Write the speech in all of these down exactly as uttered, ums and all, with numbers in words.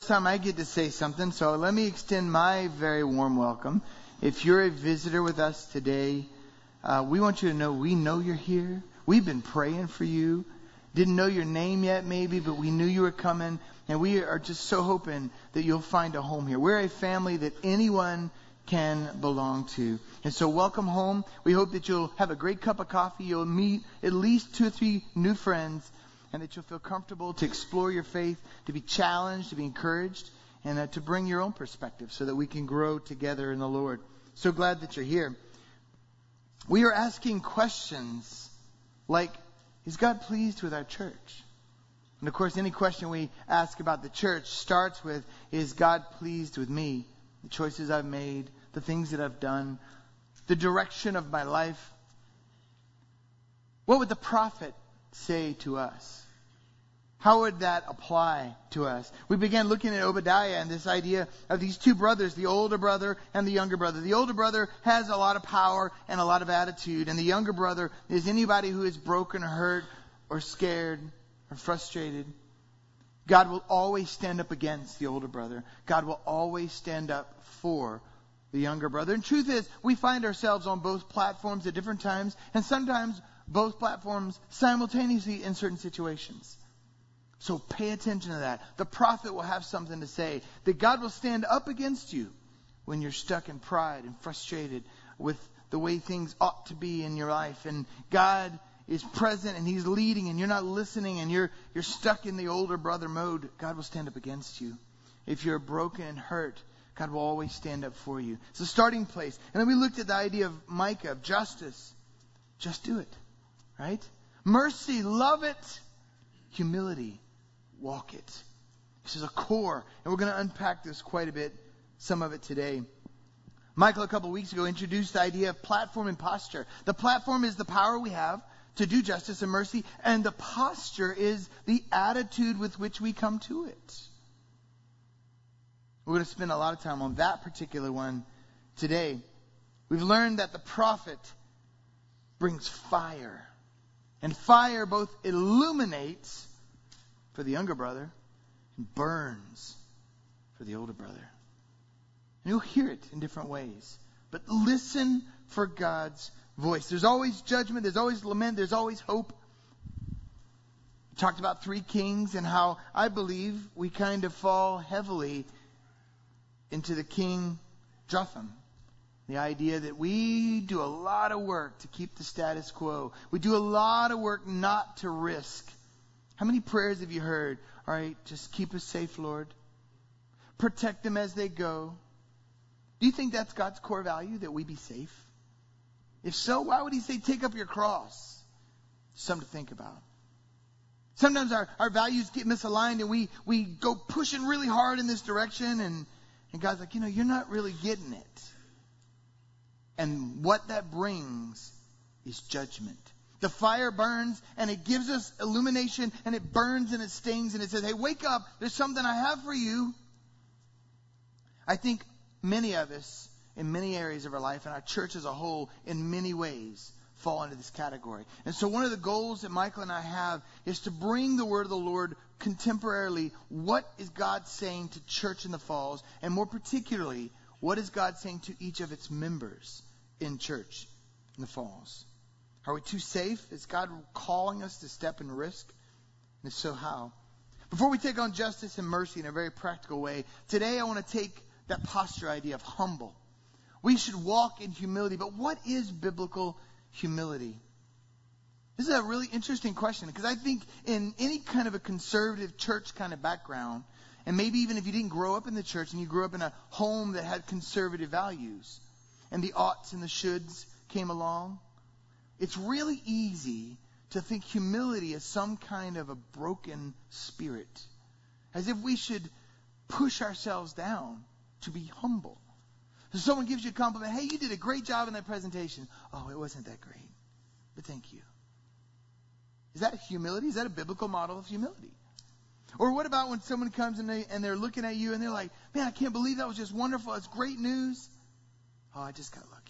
Time I get to say something, so let me extend my very warm welcome. If you're a visitor with us today, uh, we want you to know we know you're here. We've been praying for you. Didn't know your name yet maybe, but we knew you were coming, and we are just so hoping that you'll find a home here. We're a family that anyone can belong to. And so welcome home. We hope that you'll have a great cup of coffee. You'll meet at least two or three new friends, and that you'll feel comfortable to explore your faith, to be challenged, to be encouraged, and uh, to bring your own perspective so that we can grow together in the Lord. So glad that you're here. We are asking questions like, is God pleased with our church? And of course, any question we ask about the church starts with, is God pleased with me? The choices I've made, the things that I've done, the direction of my life. What would the prophet say to us? How would that apply to us? We began looking at Obadiah and this idea of these two brothers, the older brother and the younger brother. The older brother has a lot of power and a lot of attitude, and the younger brother is anybody who is broken or hurt or scared or frustrated. God will always stand up against the older brother. God will always stand up for the younger brother. And truth is, we find ourselves on both platforms at different times, and sometimes both platforms simultaneously in certain situations. So pay attention to that. The prophet will have something to say. That God will stand up against you when you're stuck in pride and frustrated with the way things ought to be in your life. And God is present and He's leading and you're not listening and you're you're stuck in the older brother mode. God will stand up against you. If you're broken and hurt, God will always stand up for you. It's a starting place. And then we looked at the idea of Micah, of justice. Just do it. Right? Mercy, love it. Humility, walk it. This is a core, and we're going to unpack this quite a bit, some of it today. Michael, a couple of weeks ago, introduced the idea of platform and posture. The platform is the power we have to do justice and mercy, and the posture is the attitude with which we come to it. We're going to spend a lot of time on that particular one today. We've learned that the prophet brings fire, and fire both illuminates for the younger brother and burns for the older brother. And you'll hear it in different ways. But listen for God's voice. There's always judgment. There's always lament. There's always hope. We talked about three kings and how I believe we kind of fall heavily into the king Jotham. The idea that we do a lot of work to keep the status quo. We do a lot of work not to risk. How many prayers have you heard? All right, just keep us safe, Lord. Protect them as they go. Do you think that's God's core value, that we be safe? If so, why would He say, take up your cross? Something to think about. Sometimes our, our values get misaligned and we, we go pushing really hard in this direction and, and God's like, you know, you're not really getting it. And what that brings is judgment. The fire burns and it gives us illumination and it burns and it stings and it says, hey, wake up. There's something I have for you. I think many of us in many areas of our life and our church as a whole in many ways fall into this category. And so one of the goals that Michael and I have is to bring the word of the Lord contemporarily. What is God saying to church in the Falls? And more particularly, what is God saying to each of its members in church in the Falls? Are we too safe? Is God calling us to step and risk? And if so, how? Before we take on justice and mercy in a very practical way, today I want to take that posture idea of humble. We should walk in humility. But what is biblical humility? This is a really interesting question because I think in any kind of a conservative church kind of background, and maybe even if you didn't grow up in the church and you grew up in a home that had conservative values, and the oughts and the shoulds came along, it's really easy to think humility is some kind of a broken spirit. As if we should push ourselves down to be humble. So someone gives you a compliment, hey, you did a great job in that presentation. Oh, it wasn't that great, but thank you. Is that humility? Is that a biblical model of humility? Or what about when someone comes and, they, and they're looking at you and they're like, man, I can't believe that was just wonderful. It's great news. Oh, I just got lucky.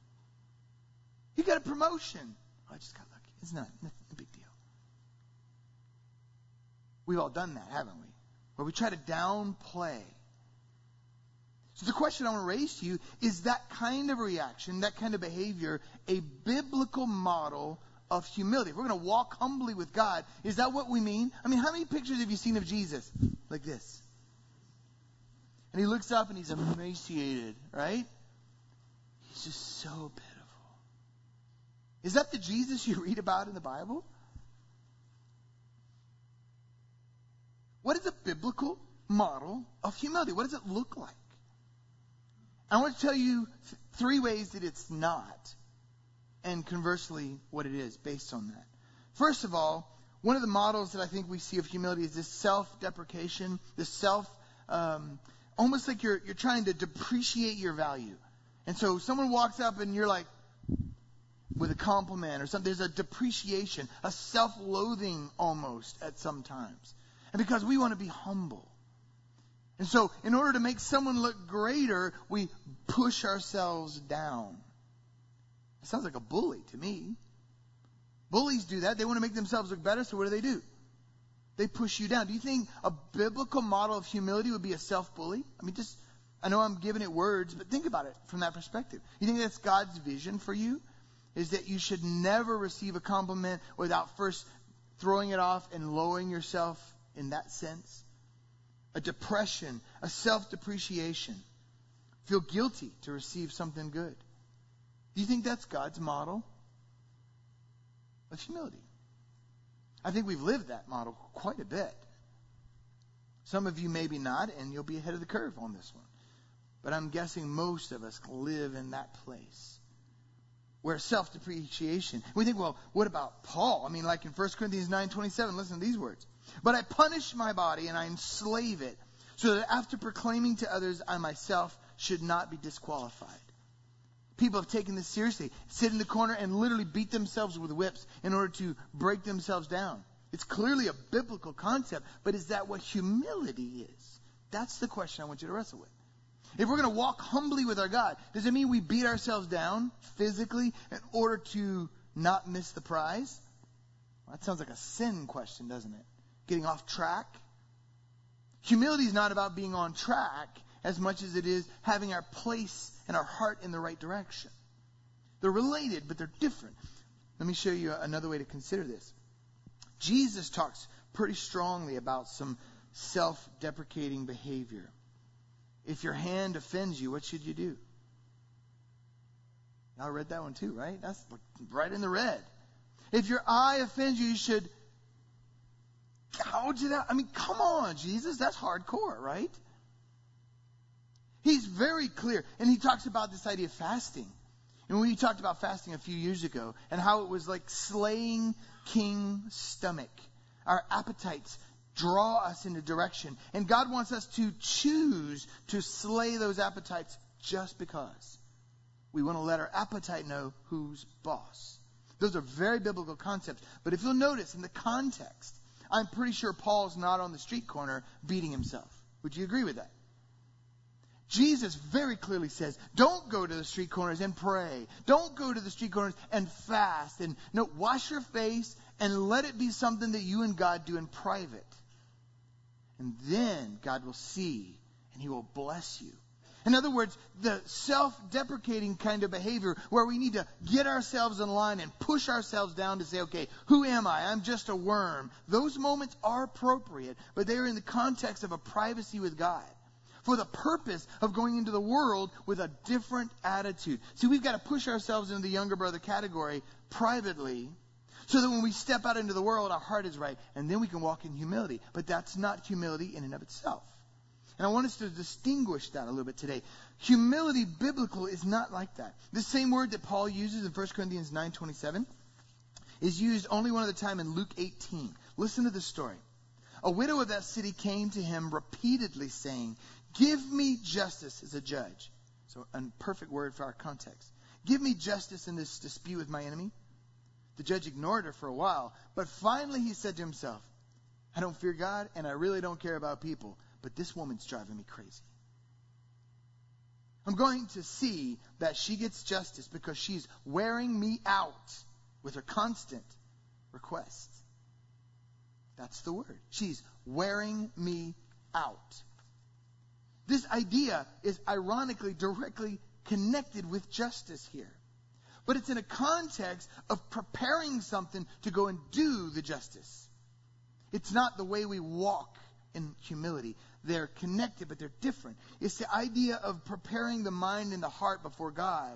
You got a promotion. Oh, I just got lucky. It's not, not a big deal. We've all done that, haven't we? where we try to downplay. So the question I want to raise to you, is that kind of reaction, that kind of behavior, a biblical model of humility? If we're going to walk humbly with God, is that what we mean? I mean, how many pictures have you seen of Jesus like this? And he looks up and he's emaciated, right? He's just so pitiful. Is that the Jesus you read about in the Bible? What is a biblical model of humility? What does it look like? I want to tell you th- three ways that it's not, and conversely, what it is based on that. First of all, one of the models that I think we see of humility is this self-deprecation, this self, um, almost like you're you're trying to depreciate your value. And so someone walks up and you're like, with a compliment or something, there's a depreciation, a self-loathing almost at some times. And because we want to be humble. And so in order to make someone look greater, we push ourselves down. It sounds like a bully to me. Bullies do that. They want to make themselves look better, so what do they do? They push you down. Do you think a biblical model of humility would be a self-bully? I mean, just, I know I'm giving it words, but think about it from that perspective. You think that's God's vision for you? Is that you should never receive a compliment without first throwing it off and lowering yourself in that sense? A depression, a self-depreciation. Feel guilty to receive something good. Do you think that's God's model of humility? I think we've lived that model quite a bit. Some of you maybe not, and you'll be ahead of the curve on this one. But I'm guessing most of us live in that place where self-depreciation. We think, well, what about Paul? I mean, like in First Corinthians nine twenty-seven, listen to these words. But I punish my body and I enslave it, so that after proclaiming to others, I myself should not be disqualified. People have taken this seriously, sit in the corner and literally beat themselves with whips in order to break themselves down. It's clearly a biblical concept, but is that what humility is? That's the question I want you to wrestle with. If we're going to walk humbly with our God, does it mean we beat ourselves down physically in order to not miss the prize? Well, that sounds like a sin question, doesn't it? Getting off track. Humility is not about being on track as much as it is having our place and our heart in the right direction. They're related, but they're different. Let me show you another way to consider this. Jesus talks pretty strongly about some self-deprecating behavior. If your hand offends you, what should you do? I read that one too, right? That's right in the red. If your eye offends you, you should gouge it out. I mean, come on, Jesus. That's hardcore, right? He's very clear. And he talks about this idea of fasting. And we talked about fasting a few years ago and how it was like slaying King's stomach. Our appetites draw us in a direction. And God wants us to choose to slay those appetites just because. We want to let our appetite know who's boss. Those are very biblical concepts. But if you'll notice in the context, I'm pretty sure Paul's not on the street corner beating himself. Would you agree with that? Jesus very clearly says, don't go to the street corners and pray. Don't go to the street corners and fast. And no, wash your face and let it be something that you and God do in private. And then God will see and he will bless you. In other words, the self-deprecating kind of behavior where we need to get ourselves in line and push ourselves down to say, okay, who am I? I'm just a worm. Those moments are appropriate, but they are in the context of a privacy with God for the purpose of going into the world with a different attitude. See, we've got to push ourselves into the younger brother category privately so that when we step out into the world, our heart is right, and then we can walk in humility. But that's not humility in and of itself. And I want us to distinguish that a little bit today. Humility, biblical, is not like that. The same word that Paul uses in First Corinthians nine twenty-seven is used only one other time in Luke eighteen. Listen to this story. A widow of that city came to him repeatedly saying, give me justice as a judge. So a perfect word for our context. Give me justice in this dispute with my enemy. The judge ignored her for a while, but finally he said to himself, I don't fear God and I really don't care about people. But this woman's driving me crazy. I'm going to see that she gets justice because she's wearing me out with her constant requests. That's the word. She's wearing me out. This idea is ironically directly connected with justice here. But it's in a context of preparing something to go and do the justice. It's not the way we walk in humility. They're connected, but they're different. It's the idea of preparing the mind and the heart before God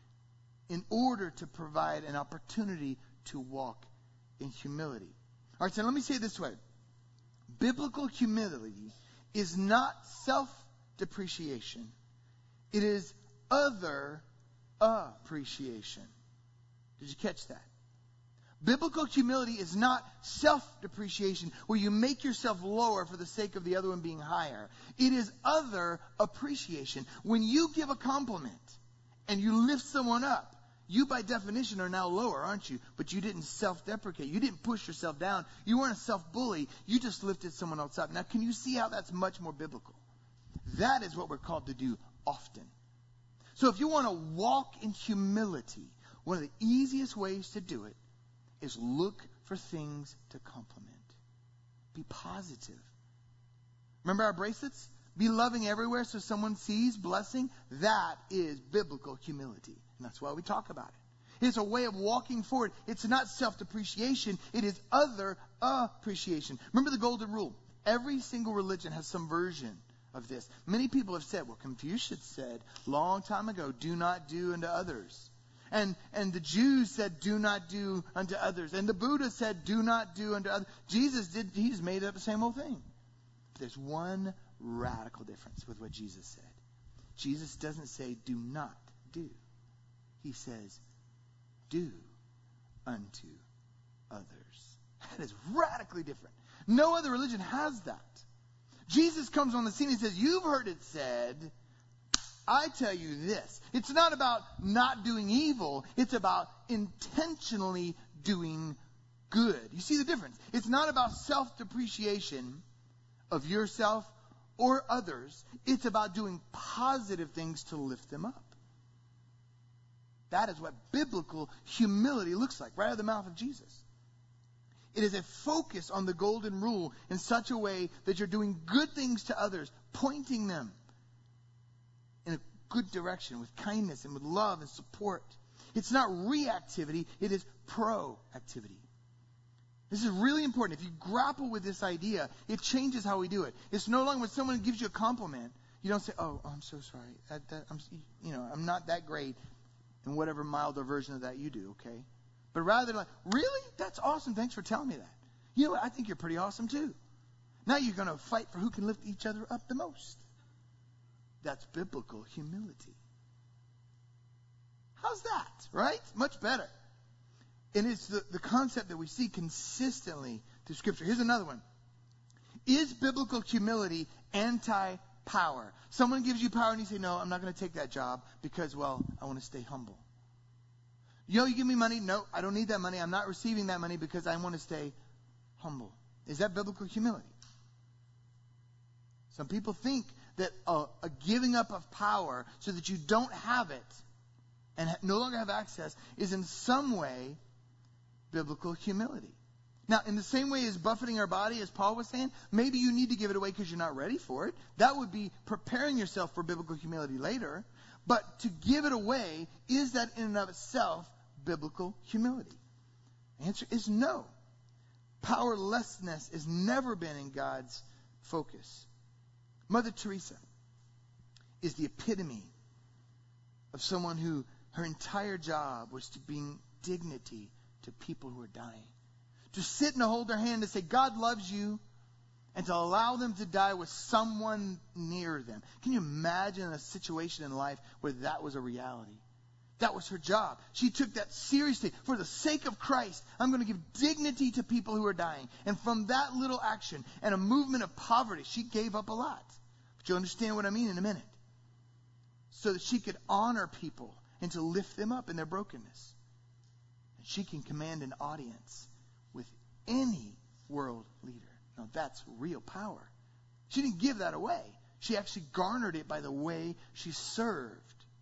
in order to provide an opportunity to walk in humility. All right, so let me say it this way. Biblical humility is not self-depreciation. It is other appreciation. Did you catch that? Biblical humility is not self-depreciation where you make yourself lower for the sake of the other one being higher. It is other appreciation. When you give a compliment and you lift someone up, you by definition are now lower, aren't you? But you didn't self-deprecate. You didn't push yourself down. You weren't a self-bully. You just lifted someone else up. Now, can you see how that's much more biblical? That is what we're called to do often. So if you want to walk in humility, one of the easiest ways to do it is look for things to compliment. Be positive. Remember our bracelets? Be loving everywhere so someone sees blessing. That is biblical humility. And that's why we talk about it. It's a way of walking forward. It's not self-depreciation. It is other appreciation. Remember the golden rule. Every single religion has some version of this. Many people have said, well, Confucius said long time ago, do not do unto others. And and the Jews said, do not do unto others. And the Buddha said, do not do unto others. Jesus did, he just made up the same old thing. But there's one radical difference with what Jesus said. Jesus doesn't say, do not do. He says, do unto others. That is radically different. No other religion has that. Jesus comes on the scene and says, you've heard it said, I tell you this. It's not about not doing evil. It's about intentionally doing good. You see the difference? It's not about self-depreciation of yourself or others. It's about doing positive things to lift them up. That is what biblical humility looks like, right out of the mouth of Jesus. It is a focus on the golden rule in such a way that you're doing good things to others, pointing them in a good direction with kindness and with love and support. It's not reactivity, it is proactivity. This is really important. If you grapple with this idea, it changes how we do it. It's no longer when someone gives you a compliment, you don't say, oh, I'm so sorry. That, that, I'm, you know, I'm not that great in whatever milder version of that you do, okay? But rather like, really? That's awesome. Thanks for telling me that. You know what? I think you're pretty awesome too. Now you're going to fight for who can lift each other up the most. That's biblical humility. How's that? Right? Much better. And it's the, the concept that we see consistently through Scripture. Here's another one. Is biblical humility anti-power? Someone gives you power and you say, no, I'm not going to take that job because, well, I want to stay humble. Yo, you give me money? No, I don't need that money. I'm not receiving that money because I want to stay humble. Is that biblical humility? Some people think that a, a giving up of power so that you don't have it and ha- no longer have access is in some way biblical humility. Now, in the same way as buffeting our body, as Paul was saying, maybe you need to give it away because you're not ready for it. That would be preparing yourself for biblical humility later. But to give it away, is that in and of itself biblical humility? The answer is no. Powerlessness has never been in God's focus. Mother Teresa is the epitome of someone who her entire job was to bring dignity to people who are dying. To sit and hold their hand and say, God loves you, and to allow them to die with someone near them. Can you imagine a situation in life where that was a reality? That was her job. She took that seriously. For the sake of Christ, I'm going to give dignity to people who are dying. And from that little action and a movement of poverty, she gave up a lot. But you'll understand what I mean in a minute. So that she could honor people and to lift them up in their brokenness. And she can command an audience with any world leader. Now that's real power. She didn't give that away. She actually garnered it by the way she served.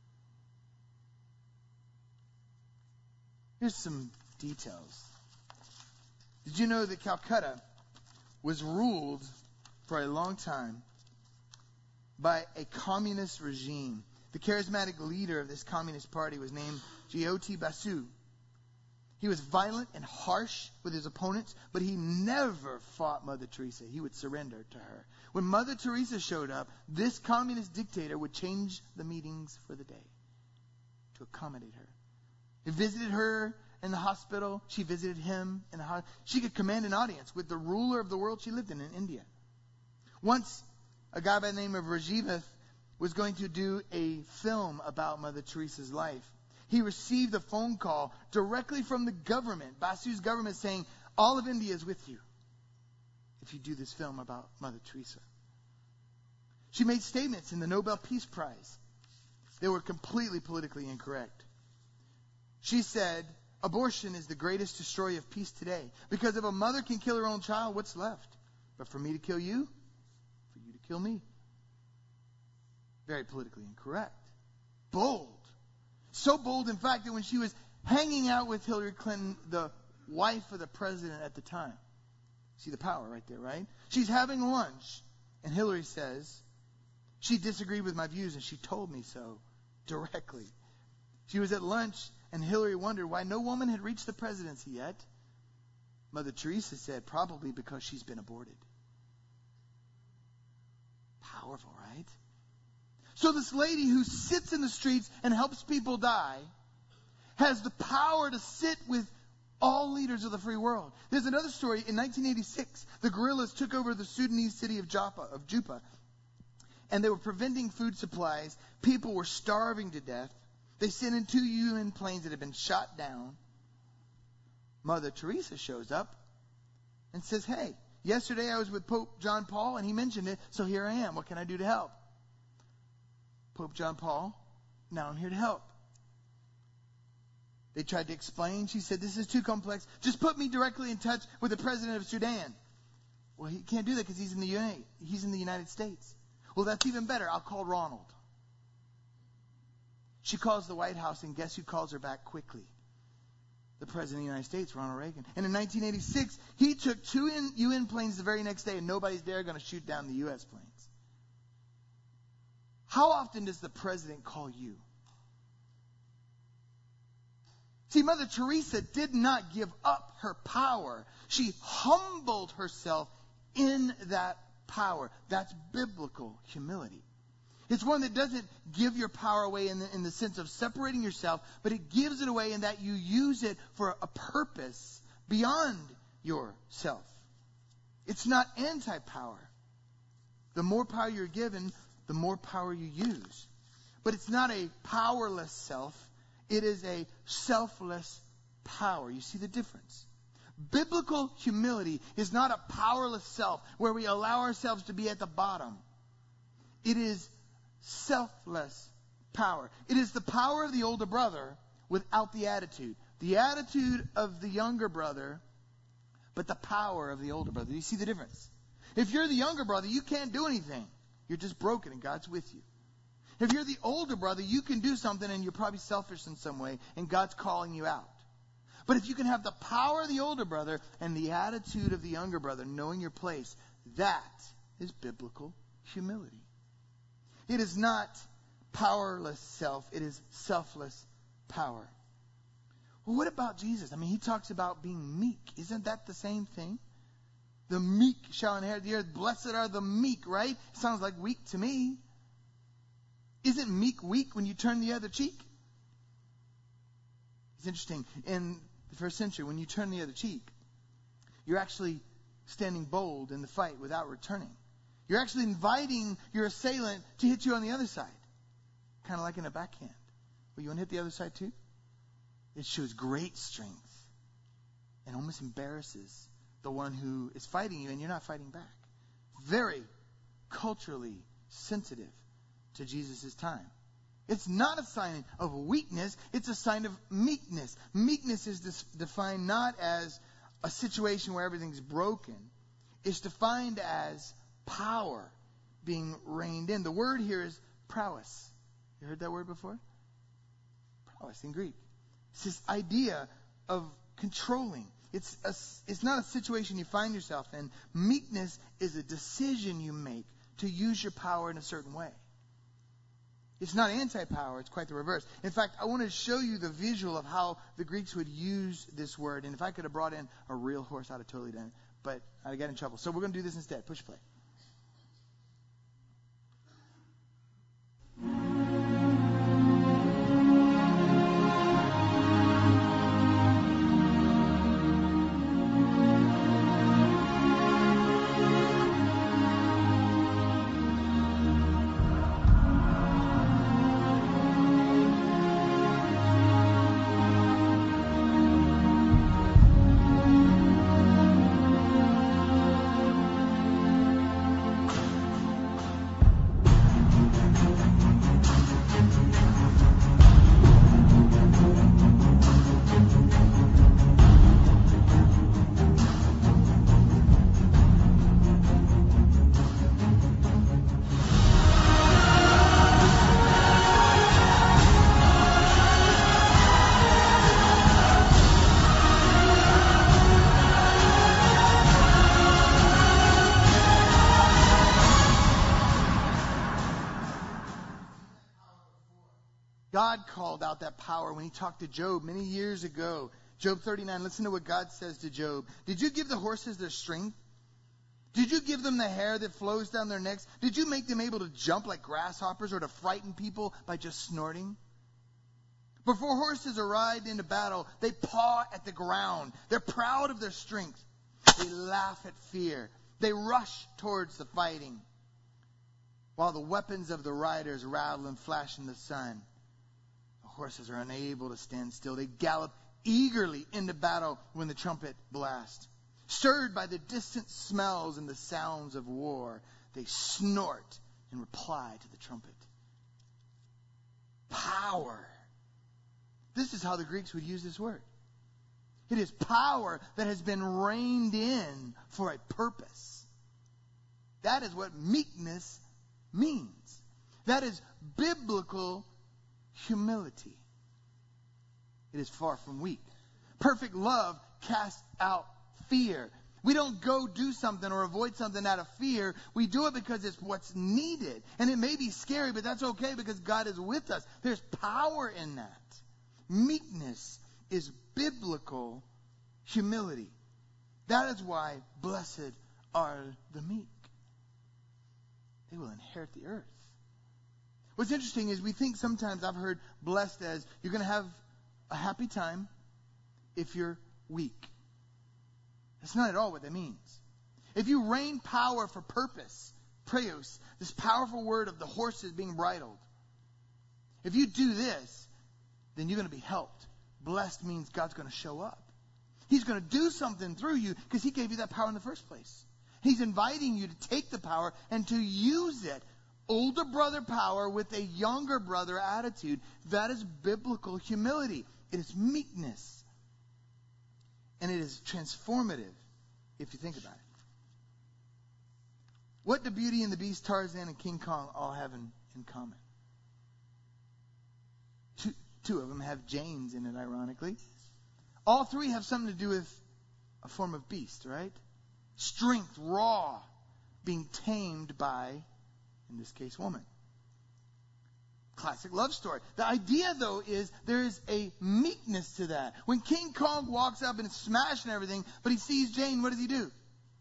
Here's some details. Did you know that Calcutta was ruled for a long time by a communist regime. The charismatic leader of this communist party was named Gyoti Basu. He was violent and harsh with his opponents, but he never fought Mother Teresa. He would surrender to her. When Mother Teresa showed up, this communist dictator would change the meetings for the day to accommodate her. He visited her in the hospital. She visited him in the hospital. She could command an audience with the ruler of the world she lived in, in India. Once, a guy by the name of Rajiv was going to do a film about Mother Teresa's life. He received a phone call directly from the government, Basu's government, saying, all of India is with you if you do this film about Mother Teresa. She made statements in the Nobel Peace Prize. They were completely politically incorrect. She said, abortion is the greatest destroyer of peace today. Because if a mother can kill her own child, what's left? But for me to kill you, for you to kill me. Very politically incorrect. Bold. So bold, in fact, that when she was hanging out with Hillary Clinton, the wife of the president at the time. See the power right there, right? She's having lunch, and Hillary says, she disagreed with my views, and she told me so directly. She was at lunch, and Hillary wondered why no woman had reached the presidency yet. Mother Teresa said, probably because she's been aborted. Powerful, right? So this lady who sits in the streets and helps people die has the power to sit with all leaders of the free world. There's another story. In nineteen eighty-six, the guerrillas took over the Sudanese city of Joppa, of Jupa, and they were preventing food supplies. People were starving to death. They sent in two U N planes that had been shot down. Mother Teresa shows up and says, hey, yesterday I was with Pope John Paul and he mentioned it, so here I am. What can I do to help? Pope John Paul, now I'm here to help. They tried to explain. She said, this is too complex. Just put me directly in touch with the president of Sudan. Well, he can't do that because he's in the U N. He's in the United States. Well, that's even better. I'll call Ronald. She calls the White House, and guess who calls her back quickly? The President of the United States, Ronald Reagan. And in nineteen eighty-six, he took two U N planes the very next day, and nobody's there going to shoot down the U S planes. How often does the president call you? See, Mother Teresa did not give up her power. She humbled herself in that power. That's biblical humility. It's one that doesn't give your power away in the, in the sense of separating yourself, but it gives it away in that you use it for a purpose beyond yourself. It's not anti-power. The more power you're given, the more power you use. But it's not a powerless self. It is a selfless power. You see the difference? Biblical humility is not a powerless self where we allow ourselves to be at the bottom. It is selfless power. It is the power of the older brother without the attitude. The attitude of the younger brother, but the power of the older brother. You see the difference? If you're the younger brother, you can't do anything. You're just broken and God's with you. If you're the older brother, you can do something and you're probably selfish in some way and God's calling you out. But if you can have the power of the older brother and the attitude of the younger brother, knowing your place, that is biblical humility. It is not powerless self. It is selfless power. Well, what about Jesus? I mean, he talks about being meek. Isn't that the same thing? The meek shall inherit the earth. Blessed are the meek, right? Sounds like weak to me. Isn't meek weak when you turn the other cheek? It's interesting. In the first century, when you turn the other cheek, you're actually standing bold in the fight without returning. You're actually inviting your assailant to hit you on the other side. Kind of like in a backhand. Well, you want to hit the other side too? It shows great strength and almost embarrasses the one who is fighting you, and you're not fighting back. Very culturally sensitive to Jesus' time. It's not a sign of weakness. It's a sign of meekness. Meekness is dis- defined not as a situation where everything's broken. It's defined as power being reined in. The word here is prowess. You heard that word before? Prowess in Greek. It's this idea of controlling. It's a, it's not a situation you find yourself in. Meekness is a decision you make to use your power in a certain way. It's not anti-power, it's quite the reverse. In fact, I want to show you the visual of how the Greeks would use this word. And if I could have brought in a real horse, I'd have totally done it. But I got in trouble. So we're going to do this instead. Push play. God called out that power when he talked to Job many years ago. Job thirty-nine, listen to what God says to Job. Did you give the horses their strength? Did you give them the hair that flows down their necks? Did you make them able to jump like grasshoppers or to frighten people by just snorting? Before horses are ride into battle, they paw at the ground. They're proud of their strength. They laugh at fear. They rush towards the fighting. While the weapons of the riders rattle and flash in the sun, the horses are unable to stand still. They gallop eagerly into battle when the trumpet blasts. Stirred by the distant smells and the sounds of war, they snort in reply to the trumpet. Power. This is how the Greeks would use this word. It is power that has been reined in for a purpose. That is what meekness means. That is biblical humility. It is far from weak. Perfect love casts out fear. We don't go do something or avoid something out of fear. We do it because it's what's needed. And it may be scary, but that's okay because God is with us. There's power in that. Meekness is biblical humility. That is why blessed are the meek. They will inherit the earth. What's interesting is we think sometimes, I've heard blessed as you're going to have a happy time if you're weak. That's not at all what that means. If you reign power for purpose, praeos, this powerful word of the horses being bridled, if you do this, then you're going to be helped. Blessed means God's going to show up. He's going to do something through you because he gave you that power in the first place. He's inviting you to take the power and to use it. Older brother power with a younger brother attitude. That is biblical humility. It is meekness. And it is transformative if you think about it. What do Beauty and the Beast, Tarzan, and King Kong all have in, in common? Two, two of them have Janes in it, ironically. All three have something to do with a form of beast, right? Strength, raw, being tamed by, in this case, woman. Classic love story. The idea, though, is there is a meekness to that. When King Kong walks up and is smashing everything, but he sees Jane, what does he do?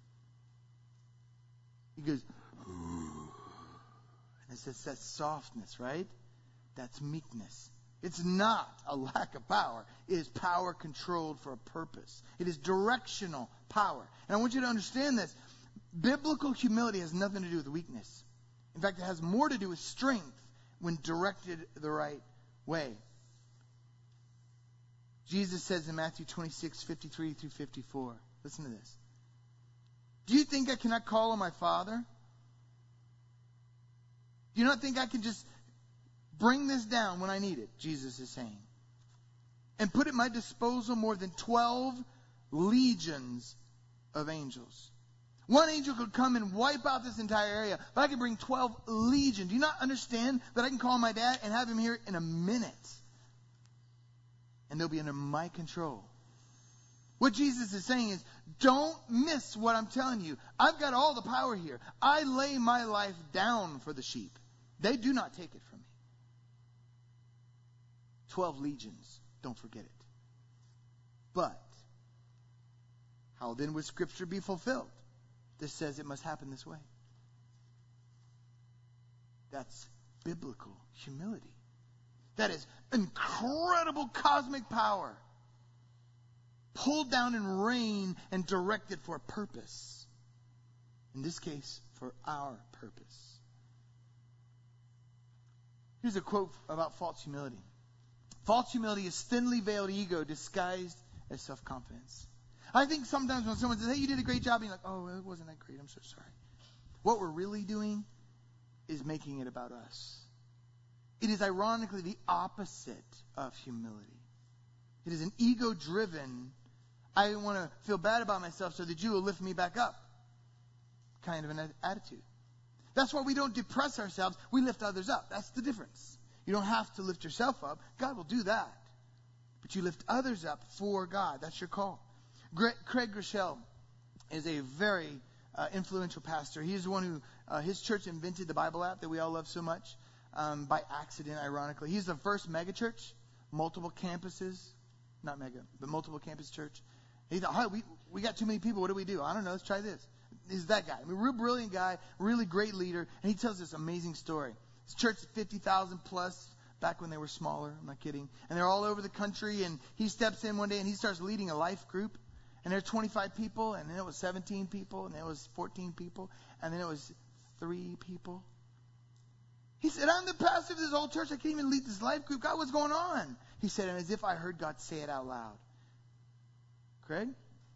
He goes, ooh. And it's just that softness, right? That's meekness. It's not a lack of power. It is power controlled for a purpose. It is directional power. And I want you to understand this. Biblical humility has nothing to do with weakness. In fact, it has more to do with strength when directed the right way. Jesus says in Matthew twenty-six, fifty-three through fifty-four. Listen to this. Do you think I cannot call on my Father? Do you not think I can just bring this down when I need it? Jesus is saying. And put at my disposal more than twelve legions of angels. One angel could come and wipe out this entire area, but I could bring twelve legions. Do you not understand that I can call my dad and have him here in a minute? And they'll be under my control. What Jesus is saying is, don't miss what I'm telling you. I've got all the power here. I lay my life down for the sheep. They do not take it from me. Twelve legions, don't forget it. But how then would Scripture be fulfilled? This says it must happen this way. That's biblical humility. That is incredible cosmic power, pulled down in rain and directed for a purpose. In this case, for our purpose. Here's a quote about false humility. False humility is thinly veiled ego disguised as self-confidence. I think sometimes when someone says, hey, you did a great job, and you're like, oh, it wasn't that great, I'm so sorry. What we're really doing is making it about us. It is ironically the opposite of humility. It is an ego-driven, I want to feel bad about myself so that you will lift me back up kind of an attitude. That's why we don't depress ourselves. We lift others up. That's the difference. You don't have to lift yourself up. God will do that. But you lift others up for God. That's your call. Craig Groeschel is a very uh, influential pastor. He's the one who, uh, his church invented the Bible app that we all love so much, um, by accident, ironically. He's the first mega church, multiple campuses, not mega, but multiple campus church. He thought, hey, we, we got too many people. What do we do? I don't know. Let's try this. He's that guy. I mean, real brilliant guy, really great leader. And he tells this amazing story. His church is fifty thousand plus back when they were smaller. I'm not kidding. And they're all over the country. And he steps in one day and he starts leading a life group. And there are twenty-five people. And then it was seventeen people. And then it was fourteen people. And then it was three people. He said, I'm the pastor of this whole church. I can't even lead this life group. God, what's going on? He said, and as if I heard God say it out loud. Craig,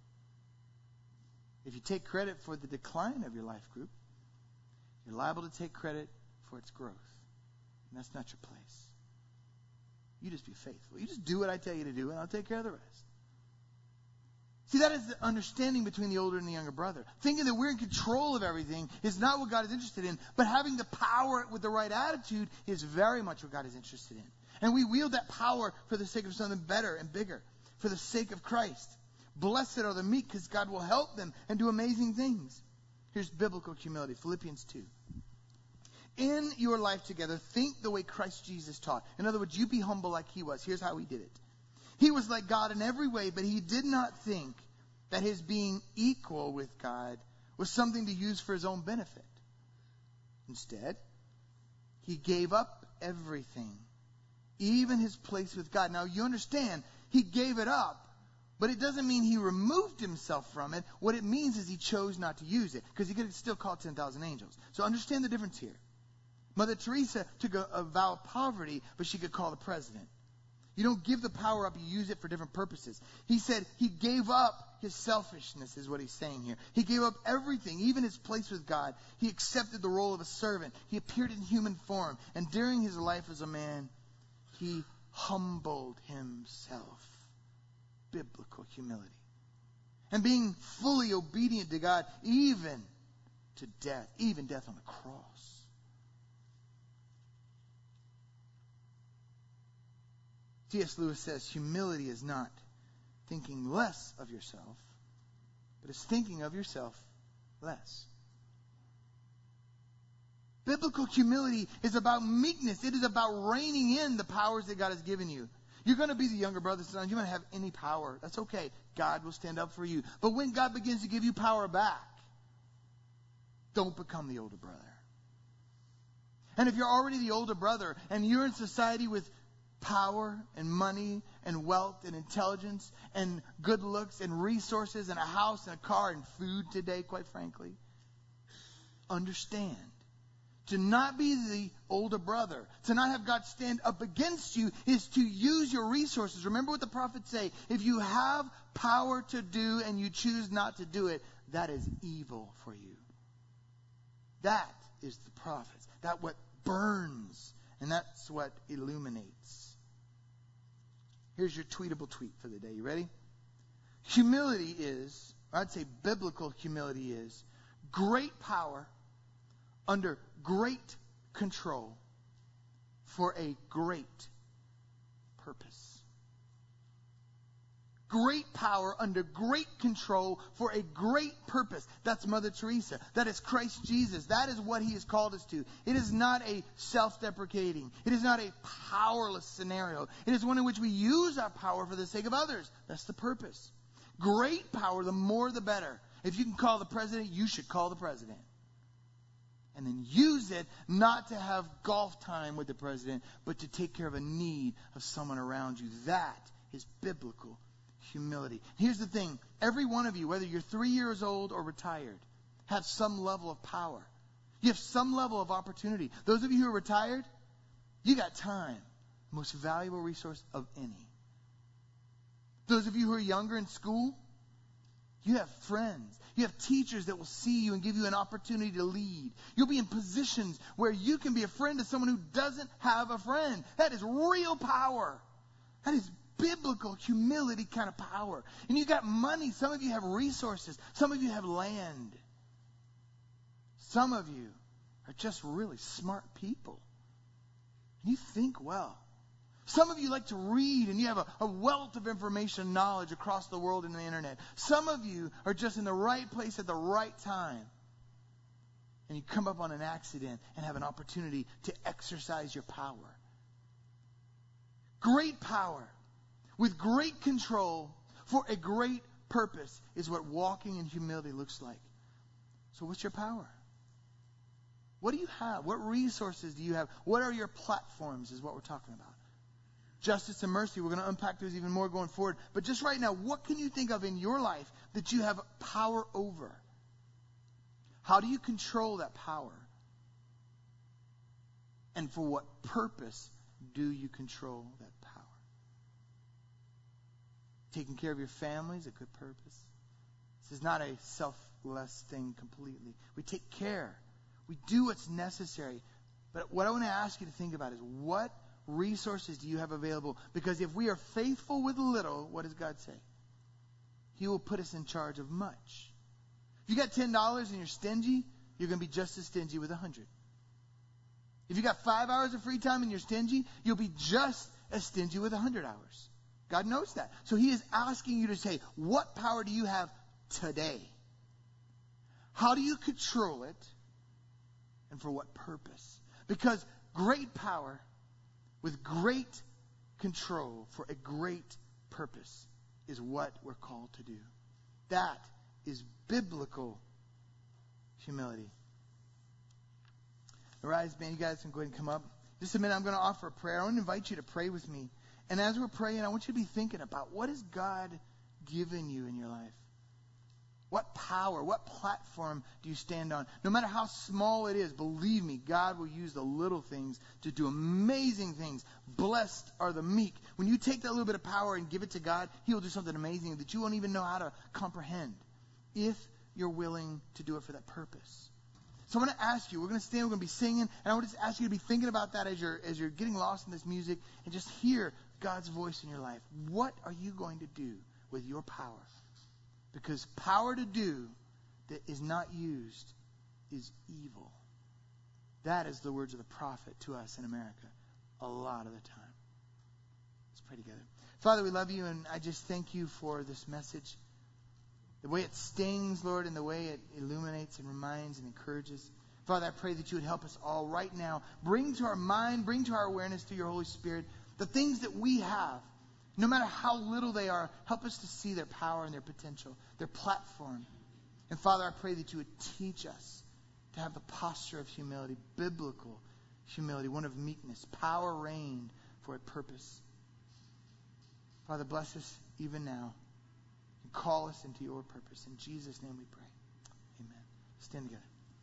if you take credit for the decline of your life group, you're liable to take credit for its growth. And that's not your place. You just be faithful. You just do what I tell you to do, and I'll take care of the rest. See, that is the understanding between the older and the younger brother. Thinking that we're in control of everything is not what God is interested in. But having the power with the right attitude is very much what God is interested in. And we wield that power for the sake of something better and bigger. For the sake of Christ. Blessed are the meek, because God will help them and do amazing things. Here's biblical humility. Philippians two. In your life together, think the way Christ Jesus taught. In other words, you be humble like he was. Here's how he did it. He was like God in every way, but he did not think that his being equal with God was something to use for his own benefit. Instead, he gave up everything, even his place with God. Now, you understand, he gave it up, but it doesn't mean he removed himself from it. What it means is he chose not to use it, because he could have still called ten thousand angels. So understand the difference here. Mother Teresa took a, a vow of poverty, but she could call the president. You don't give the power up, you use it for different purposes. He said he gave up his selfishness, is what he's saying here. He gave up everything, even his place with God. He accepted the role of a servant. He appeared in human form. And during his life as a man, he humbled himself. Biblical humility. And being fully obedient to God, even to death, even death on the cross. C S Lewis says, humility is not thinking less of yourself, but it's thinking of yourself less. Biblical humility is about meekness. It is about reining in the powers that God has given you. You're going to be the younger brother, son. You're going to have any power. That's okay. God will stand up for you. But when God begins to give you power back, don't become the older brother. And if you're already the older brother and you're in society with power and money and wealth and intelligence and good looks and resources and a house and a car and food today, quite frankly, understand, to not be the older brother, to not have God stand up against you, is to use your resources. Remember what the prophets say. If you have power to do and you choose not to do it, that is evil for you. That is the prophets. That's what burns, and that's what illuminates. Here's your tweetable tweet for the day. You ready? Humility is, I'd say biblical humility is, great power under great control for a great purpose. great power under great control for a great purpose. That's Mother Teresa. That is Christ Jesus. That is what he has called us to. It is not a self-deprecating. It is not a powerless scenario. It is one in which we use our power for the sake of others. That's the purpose. Great power, the more the better. If you can call the president, you should call the president. And then use it not to have golf time with the president, but to take care of a need of someone around you. That is biblical humility. Here's the thing. Every one of you, whether you're three years old or retired, have some level of power. You have some level of opportunity. Those of you who are retired, you got time. Most valuable resource of any. Those of you who are younger in school, you have friends. You have teachers that will see you and give you an opportunity to lead. You'll be in positions where you can be a friend to someone who doesn't have a friend. That is real power. That is biblical humility kind of power. And you got money. Some of you have resources. Some of you have land. Some of you are just really smart people. You think well. Some of you like to read and you have a, a wealth of information and knowledge across the world and the internet. Some of you are just in the right place at the right time. And you come up on an accident and have an opportunity to exercise your power. Great power with great control for a great purpose is what walking in humility looks like. So what's your power? What do you have? What resources do you have? What are your platforms is what we're talking about. Justice and mercy, we're going to unpack those even more going forward. But just right now, what can you think of in your life that you have power over? How do you control that power? And for what purpose do you control that power? Taking care of your family is a good purpose. This is not a selfless thing completely. We take care. We do what's necessary. But what I want to ask you to think about is what resources do you have available? Because if we are faithful with little, what does God say? He will put us in charge of much. If you got ten dollars and you're stingy, you're going to be just as stingy with one hundred. If you got five hours of free time and you're stingy, you'll be just as stingy with one hundred hours. God knows that. So he is asking you to say, what power do you have today? How do you control it? And for what purpose? Because great power with great control for a great purpose is what we're called to do. That is biblical humility. Arise, man, you guys can go ahead and come up. Just a minute, I'm going to offer a prayer. I want to invite you to pray with me. And as we're praying, I want you to be thinking about what has God given you in your life? What power, what platform do you stand on? No matter how small it is, believe me, God will use the little things to do amazing things. Blessed are the meek. When you take that little bit of power and give it to God, he will do something amazing that you won't even know how to comprehend if you're willing to do it for that purpose. So I want to ask you, we're going to stand, we're going to be singing, and I want to just ask you to be thinking about that as you're, as you're getting lost in this music and just hear God's voice in your life. What are you going to do with your power? Because power to do that is not used is evil. That is the words of the prophet to us in America a lot of the time. Let's pray together. Father, we love you, and I just thank you for this message. The way it stings, Lord, and the way it illuminates and reminds and encourages. Father, I pray that you would help us all right now. Bring to our mind, bring to our awareness through your Holy Spirit the things that we have. No matter how little they are, help us to see their power and their potential, their platform. And Father, I pray that you would teach us to have the posture of humility, biblical humility, one of meekness, power reigned for a purpose. Father, bless us even now. And call us into your purpose. In Jesus' name we pray. Amen. Stand together.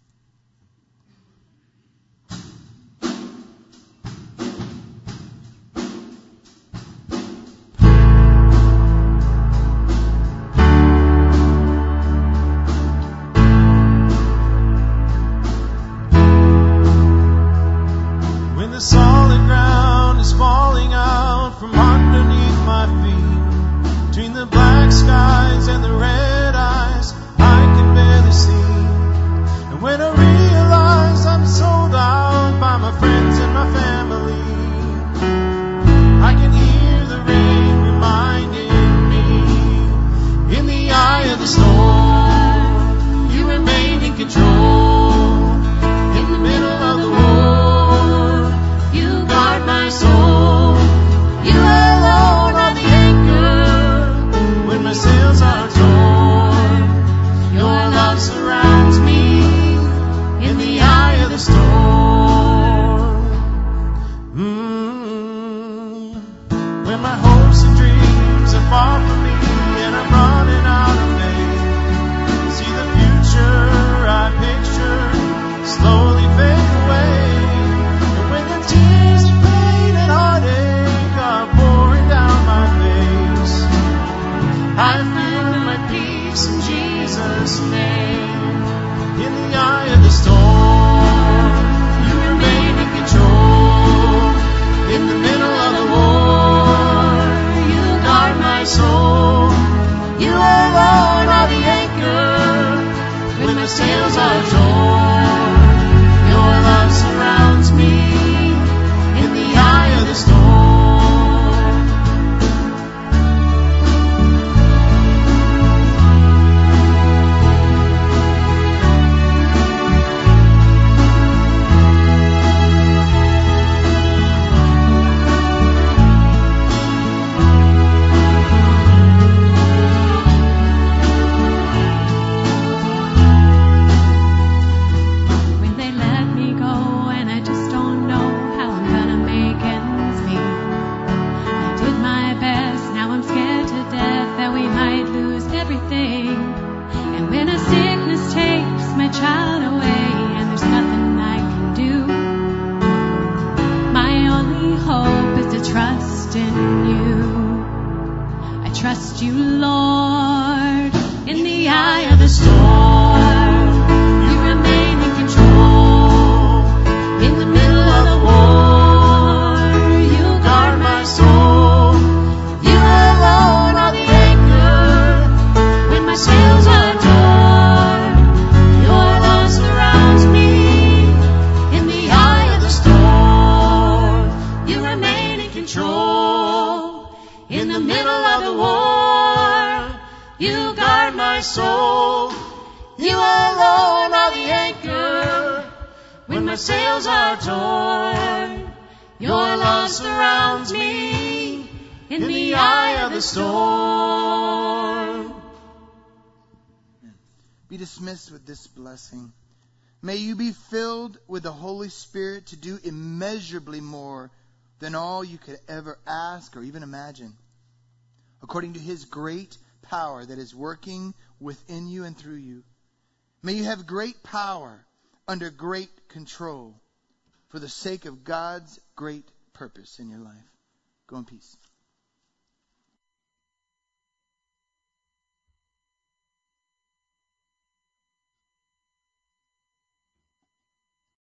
The solid ground is falling out from underneath my feet. Between the black skies and the red eyes, I can barely see. And when I realize I'm sold out by my friends and my family, I can hear the rain reminding me the storm. Mm. When my hopes and dreams are far from me and I'm running out of faith, see the future I picture slowly fade away. And when the tears of pain and heartache are pouring down my face, I find my peace in Jesus' name. In the eye of the storm, you remain in control. In the middle of the war, you guard my soul. You alone are the anchor when the sails are torn. Your love surrounds me in the eye of the storm. Trust you, Lord, in the eye of the storm. You remain in control. In the middle of the war, you guard my soul. You alone are the anchor when my sails are torn. Your love surrounds me in the eye of the storm. You remain in control. In the middle of the war, you guard my soul. You alone are the anchor when my sails are torn. Your love surrounds me in the eye of the storm. Be dismissed with this blessing. May you be filled with the Holy Spirit to do immeasurably more than all you could ever ask or even imagine, according to His great power that is working within you and through you. May you have great power under great control for the sake of God's great purpose in your life. Go in peace.